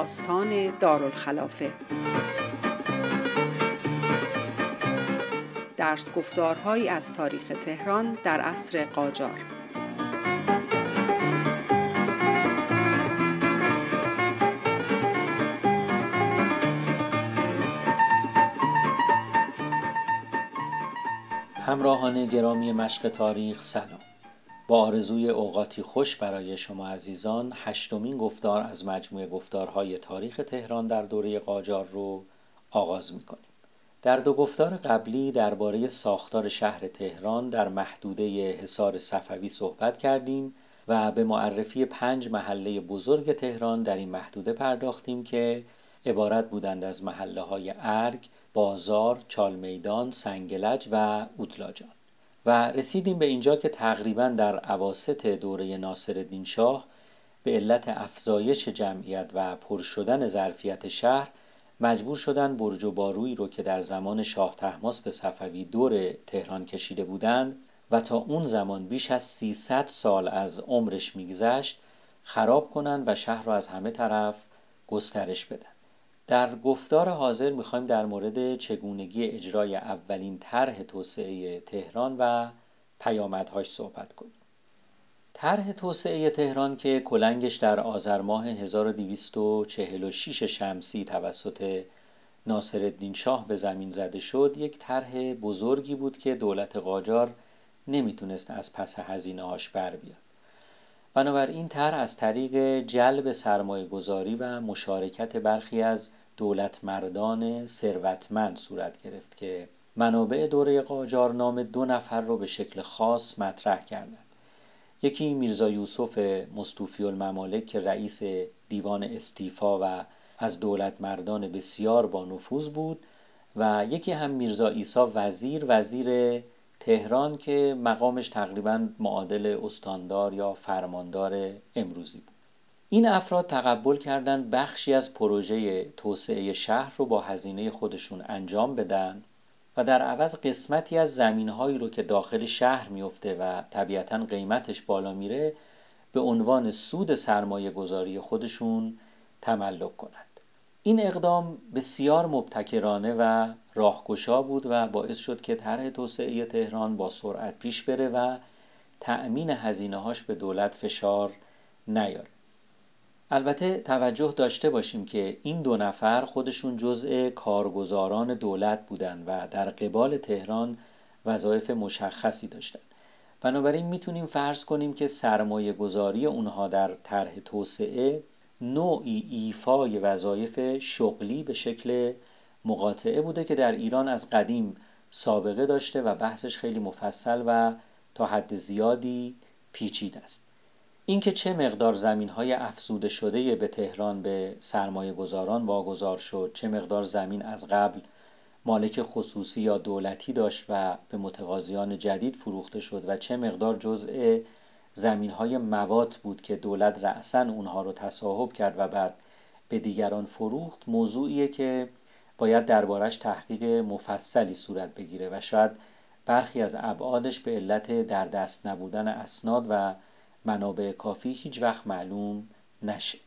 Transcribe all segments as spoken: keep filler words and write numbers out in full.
داستان دارالخلافه. درس گفتارهایی از تاریخ تهران در عصر قاجار. همراهان گرامی مشق تاریخ سلام. با آرزوی اوقاتی خوش برای شما عزیزان، هشتمین گفتار از مجموعه گفتارهای تاریخ تهران در دوره قاجار رو آغاز می‌کنیم. در دو گفتار قبلی درباره ساختار شهر تهران در محدوده حصار صفوی صحبت کردیم و به معرفی پنج محله بزرگ تهران در این محدوده پرداختیم که عبارت بودند از محله‌های ارگ، بازار، چالمیدان، سنگلج و اودلاجان. و رسیدیم به اینجا که تقریباً در اواسط دوره ناصرالدین شاه به علت افزایش جمعیت و پر شدن ظرفیت شهر مجبور شدن برج و بارویی رو که در زمان شاه طهماسپ صفوی دور تهران کشیده بودند و تا اون زمان بیش از سیصد سال از عمرش میگذشت خراب کنند و شهر رو از همه طرف گسترش بدن. در گفتار حاضر میخوایم در مورد چگونگی اجرای اولین طرح توسعه تهران و پیامدهاش صحبت کنیم. طرح توسعه تهران که کلنگش در آذر ماه هزار و دویست و چهل و شش شمسی توسط ناصرالدین شاه به زمین زده شد، یک طرح بزرگی بود که دولت قاجار نمیتونست از پس هزینه‌هاش بر بیاد. بنابراین طرح از طریق جلب سرمایه‌گذاری و مشارکت برخی از دولتمردان ثروتمند صورت گرفت که منابع دوره قاجار نام دو نفر رو به شکل خاص مطرح کردند. یکی میرزا یوسف مستوفی الممالک که رئیس دیوان استیفا و از دولتمردان بسیار با نفوذ بود و یکی هم میرزا عیسی وزیر وزیر تهران که مقامش تقریباً معادل استاندار یا فرماندار امروزی بود. این افراد تقبل کردند بخشی از پروژه توسعه شهر رو با هزینه خودشون انجام بدن و در عوض قسمتی از زمین‌هایی رو که داخل شهر میفته و طبیعتاً قیمتش بالا میره به عنوان سود سرمایه گذاری خودشون تملک کنند. این اقدام بسیار مبتکرانه و راهگشا بود و باعث شد که طرح توسعه تهران با سرعت پیش بره و تأمین هزینه‌هاش به دولت فشار نیاره. البته توجه داشته باشیم که این دو نفر خودشون جزء کارگزاران دولت بودند و در قبال تهران وظایف مشخصی داشتند. بنابراین میتونیم فرض کنیم که سرمایه گذاری اونها در طرح توسعه نوعی ایفای وظایف شغلی به شکل مقاطعه بوده که در ایران از قدیم سابقه داشته و بحثش خیلی مفصل و تا حد زیادی پیچیده است. اینکه چه مقدار زمین‌های افزوده شده به تهران به سرمایه گذاران واگذار شد، چه مقدار زمین از قبل مالک خصوصی یا دولتی داشت و به متقاضیان جدید فروخته شد و چه مقدار جزء زمین‌های موات بود که دولت رأساً اونها رو تصاحب کرد و بعد به دیگران فروخت، موضوعیه که باید دربارش تحقیق مفصلی صورت بگیره و شاید برخی از ابعادش به علت در دست نبودن اسناد و منابع کافی هیچ وقت معلوم نشه.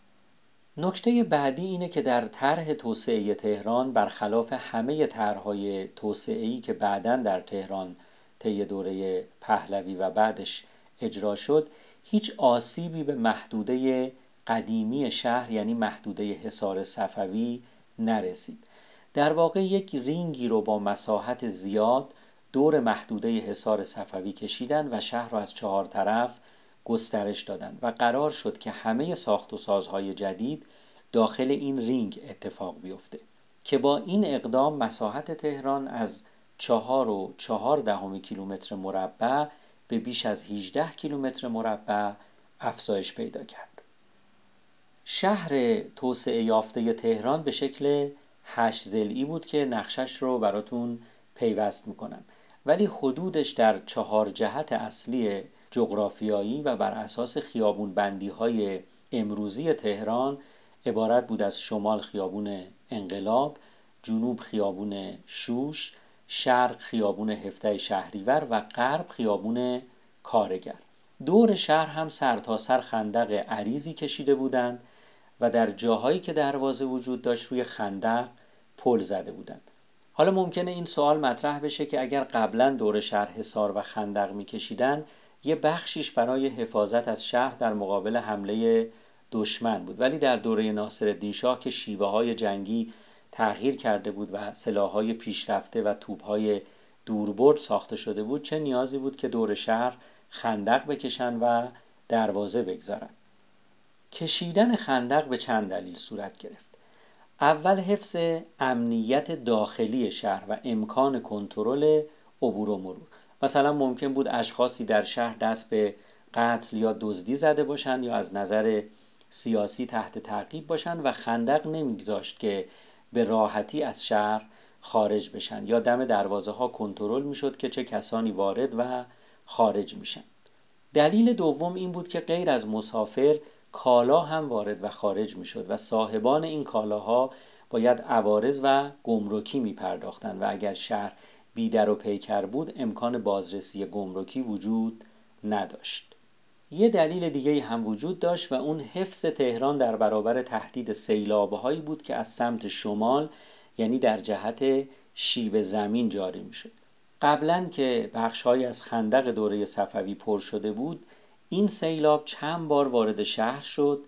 نکته بعدی اینه که در طرح توسعه تهران برخلاف همه طرح‌های توسعه‌ای که بعداً در تهران طی دوره پهلوی و بعدش اجرا شد، هیچ آسیبی به محدوده قدیمی شهر یعنی محدوده حصار صفوی نرسید. در واقع یک رینگی رو با مساحت زیاد دور محدوده حصار صفوی کشیدن و شهر رو از چهار طرف گسترش دادن و قرار شد که همه ساخت و سازهای جدید داخل این رینگ اتفاق بیفته که با این اقدام مساحت تهران از چهار و چهار دهم کیلومتر مربع به بیش از هجده کیلومتر مربع افزایش پیدا کرد. شهر توسعه یافته تهران به شکل هشت ضلعی بود که نقشش رو براتون پیوست میکنم، ولی حدودش در چهار جهت اصلی جغرافیایی و بر اساس خیابون بندی های امروزی تهران عبارت بود از شمال خیابون انقلاب، جنوب خیابون شوش، شرق خیابون هفده شهریور و غرب خیابون کارگر. دور شهر هم سرتاسر خندق عریضی کشیده بودند و در جاهایی که دروازه وجود داشت روی خندق پل زده بودند. حالا ممکنه این سوال مطرح بشه که اگر قبلا دور شهر حصار و خندق میکشیدن، یه بخشیش برای حفاظت از شهر در مقابل حمله دشمن بود، ولی در دوره ناصرالدین شاه که شیوه های جنگی تغییر کرده بود و سلاح‌های پیشرفته و توپ‌های دوربرد ساخته شده بود، چه نیازی بود که دور شهر خندق بکشن و دروازه بگذارن؟ کشیدن خندق به چند دلیل صورت گرفت. اول حفظ امنیت داخلی شهر و امکان کنترل عبور و مرور. مثلا ممکن بود اشخاصی در شهر دست به قتل یا دزدی زده باشند یا از نظر سیاسی تحت تعقیب باشند و خندق نمیگذاشت که به راحتی از شهر خارج بشن، یا دم دروازه ها کنترل میشد که چه کسانی وارد و خارج میشن. دلیل دوم این بود که غیر از مسافر کالا هم وارد و خارج میشد و صاحبان این کالاها باید عوارض و گمرکی میپرداختند و اگر شهر بی در و پیکر بود امکان بازرسی گمرکی وجود نداشت. یه دلیل دیگه هم وجود داشت و اون حفظ تهران در برابر تهدید سیلاب‌هایی بود که از سمت شمال، یعنی در جهت شیب زمین جاری میشد. قبلاً که بخش‌هایی از خندق دوره صفوی پر شده بود، این سیلاب چند بار وارد شهر شد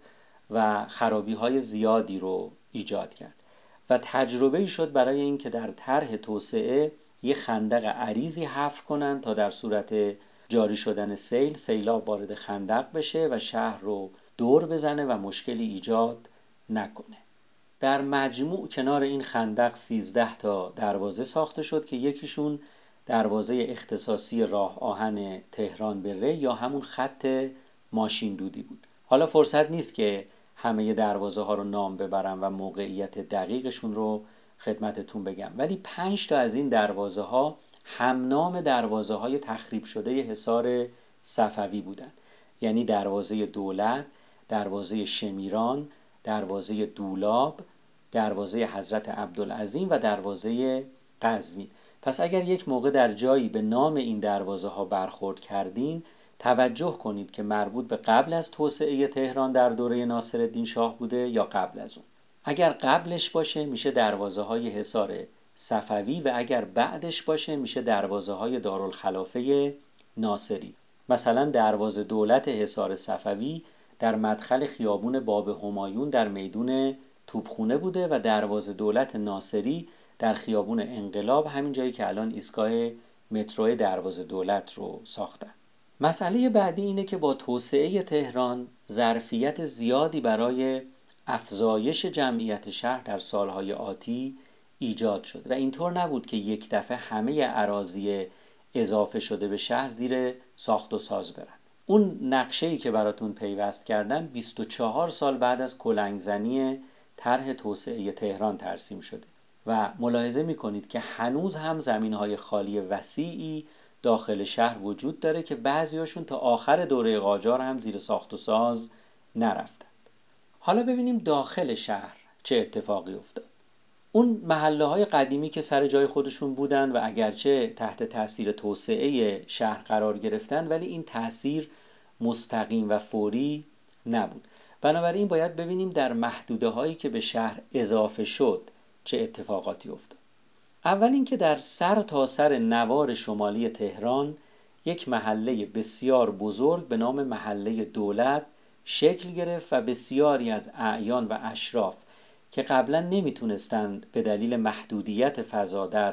و خرابی‌های زیادی رو ایجاد کرد و تجربه‌ای شد برای اینکه در طرح توسعه یه خندق عریضی حفر کنن تا در صورت جاری شدن سیل، سیلاب وارد خندق بشه و شهر رو دور بزنه و مشکلی ایجاد نکنه. در مجموع کنار این خندق سیزده تا دروازه ساخته شد که یکیشون دروازه اختصاصی راه آهن تهران به ری یا همون خط ماشین دودی بود. حالا فرصت نیست که همه دروازه ها رو نام ببرم و موقعیت دقیقشون رو خدمتتون بگم، ولی پنج تا از این دروازه ها همنام دروازه های تخریب شده حصار صفوی بودن، یعنی دروازه دولت، دروازه شمیران، دروازه دولاب، دروازه حضرت عبدالعظیم و دروازه قزوین. پس اگر یک موقع در جایی به نام این دروازه ها برخورد کردین، توجه کنید که مربوط به قبل از توسعه تهران در دوره ناصرالدین شاه بوده یا قبل از اون. اگر قبلش باشه میشه دروازه های حصار صفوی و اگر بعدش باشه میشه دروازه های دارالخلافه ناصری. مثلا دروازه دولت حصار صفوی در مدخل خیابون باب همایون در میدون توپخونه بوده و دروازه دولت ناصری در خیابون انقلاب، همین جایی که الان ایستگاه مترو دروازه دولت رو ساختن. مسئله بعدی اینه که با توسعه تهران ظرفیت زیادی برای افزایش جمعیت شهر در سالهای آتی ایجاد شد و اینطور نبود که یک دفعه همه اراضی اضافه شده به شهر زیر ساخت و ساز برن. اون نقشه‌ای که براتون پیوست کردم بیست و چهار سال بعد از کلنگزنی طرح توسعه تهران ترسیم شده و ملاحظه می‌کنید که هنوز هم زمین‌های خالی وسیعی داخل شهر وجود داره که بعضیاشون تا آخر دوره قاجار هم زیر ساخت و ساز نرفتند. حالا ببینیم داخل شهر چه اتفاقی افتاد. اون محله‌های قدیمی که سر جای خودشون بودن و اگرچه تحت تاثیر توسعه شهر قرار گرفتن، ولی این تاثیر مستقیم و فوری نبود. بنابراین باید ببینیم در محدوده‌هایی که به شهر اضافه شد چه اتفاقاتی افتاد. اول اینکه در سر تا سر نوار شمالی تهران یک محله بسیار بزرگ به نام محله دولت شکل گرفت و بسیاری از اعیان و اشراف که قبلا نمیتونستند به دلیل محدودیت فضا در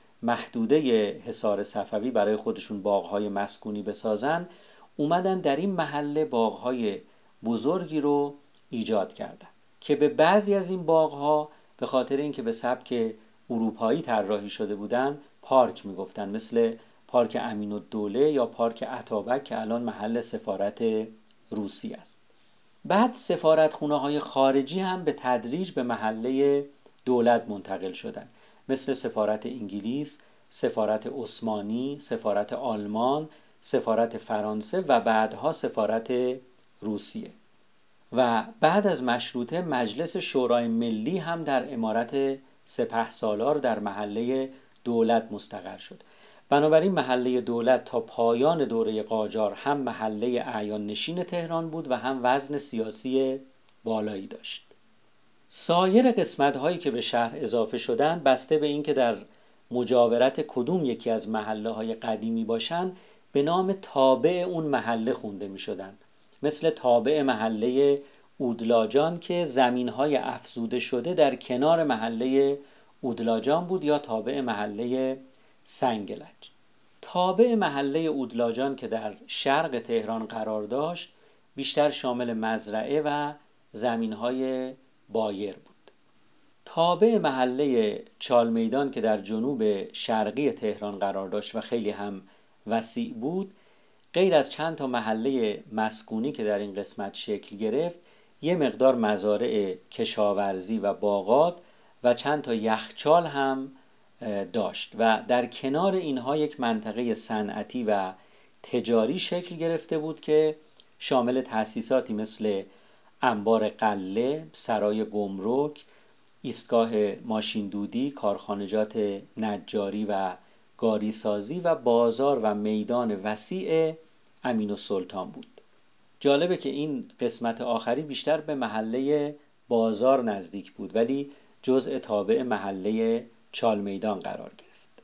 محدوده حصار صفوی برای خودشون باغ‌های مسکونی بسازن، اومدن در این محله باغ‌های بزرگی رو ایجاد کردن که به بعضی از این باغ‌ها به خاطر اینکه به سبک اروپایی طراحی شده بودن پارک میگفتن، مثل پارک امین‌الدوله یا پارک اتابک که الان محل سفارت روسیه است. بعد سفارتخونه‌های خارجی هم به تدریج به محله دولت منتقل شدند، مثل سفارت انگلیس، سفارت عثمانی، سفارت آلمان، سفارت فرانسه و بعدها سفارت روسیه. و بعد از مشروطه مجلس شورای ملی هم در عمارت سپهسالار در محله دولت مستقر شد. بنابراین محله دولت تا پایان دوره قاجار هم محله اعیان نشین تهران بود و هم وزن سیاسی بالایی داشت. سایر قسمت هایی که به شهر اضافه شدن بسته به این که در مجاورت کدوم یکی از محله های قدیمی باشن به نام تابع اون محله خونده می شدن. مثل تابع محله اودلاجان که زمین های افزوده شده در کنار محله اودلاجان بود، یا تابع محله سنگلج. تابع محله اودلاجان که در شرق تهران قرار داشت بیشتر شامل مزرعه و زمین های بایر بود. تابع محله چالمیدان که در جنوب شرقی تهران قرار داشت و خیلی هم وسیع بود، غیر از چند تا محله مسکونی که در این قسمت شکل گرفت، یه مقدار مزارع کشاورزی و باغات و چند تا یخچال هم داشت و در کنار اینها یک منطقه صنعتی و تجاری شکل گرفته بود که شامل تأسیساتی مثل انبار غله، سرای گمرک، ایستگاه ماشین دودی، کارخانجات نجاری و گاری سازی و بازار و میدان وسیع امین السلطان بود. جالبه که این قسمت آخری بیشتر به محله بازار نزدیک بود ولی جزء تابع محله چالمیدان قرار گرفت.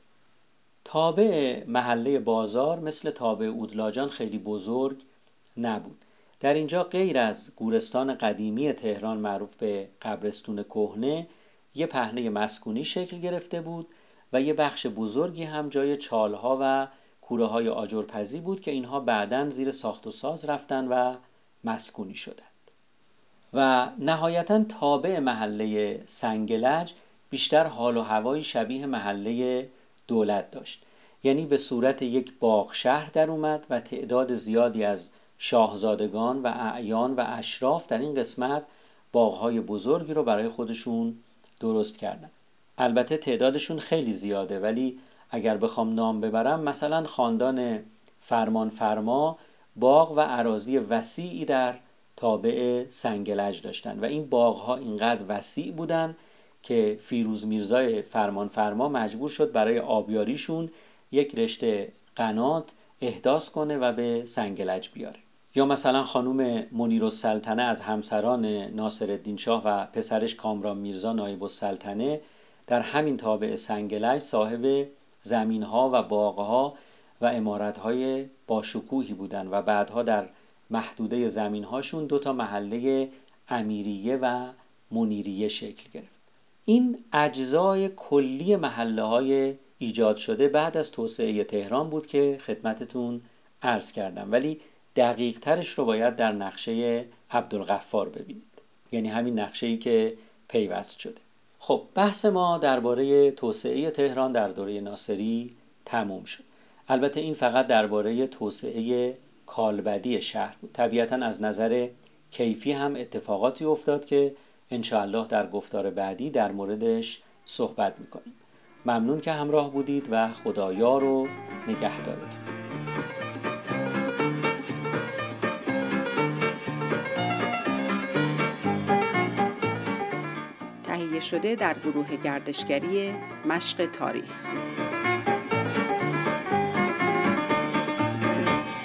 تابع محله بازار مثل تابع اودلاجان خیلی بزرگ نبود. در اینجا غیر از گورستان قدیمی تهران معروف به قبرستون کهنه، یه پهنه مسکونی شکل گرفته بود و یه بخش بزرگی هم جای چالها و کوره‌های آجرپزی بود که اینها بعداً زیر ساخت و ساز رفتن و مسکونی شدند. و نهایتاً تابع محله سنگلج بیشتر حال و هوایی شبیه محله دولت داشت، یعنی به صورت یک باغ شهر در اومد و تعداد زیادی از شاهزادگان و اعیان و اشراف در این قسمت باغ‌های بزرگی رو برای خودشون درست کردن. البته تعدادشون خیلی زیاده ولی اگر بخوام نام ببرم، مثلا خاندان فرمان فرما باغ و اراضی وسیعی در تابع سنگلج داشتن و این باغ‌ها اینقدر وسیع بودن که فیروز میرزای فرمان فرما مجبور شد برای آبیاریشون یک رشته قنات احداث کنه و به سنگلج بیاره. یا مثلا خانم منیرالسلطنه از همسران ناصرالدین شاه و پسرش کامران میرزا نایب السلطنه در همین تابع سنگلج صاحب زمین‌ها و باغ‌ها و عمارت‌های باشکوهی بودن و بعدها در محدوده زمین‌هاشون دو تا محله امیریه و منیریه شکل گرفت. این اجزای کلی محله‌های ایجاد شده بعد از توسعه تهران بود که خدمتتون عرض کردم، ولی دقیق ترش رو باید در نقشه عبدالغفار ببینید، یعنی همین نقشه‌ای که پیوست شده. خب بحث ما درباره توسعه تهران در دوره ناصری تموم شد. البته این فقط درباره توسعه کالبدی شهر بود. طبیعتاً از نظر کیفی هم اتفاقاتی افتاد که انشاءالله در گفتار بعدی در موردش صحبت میکنیم. ممنون که همراه بودید و خدایار و نگهدارتون. تهیه شده در گروه گردشگری مشق تاریخ.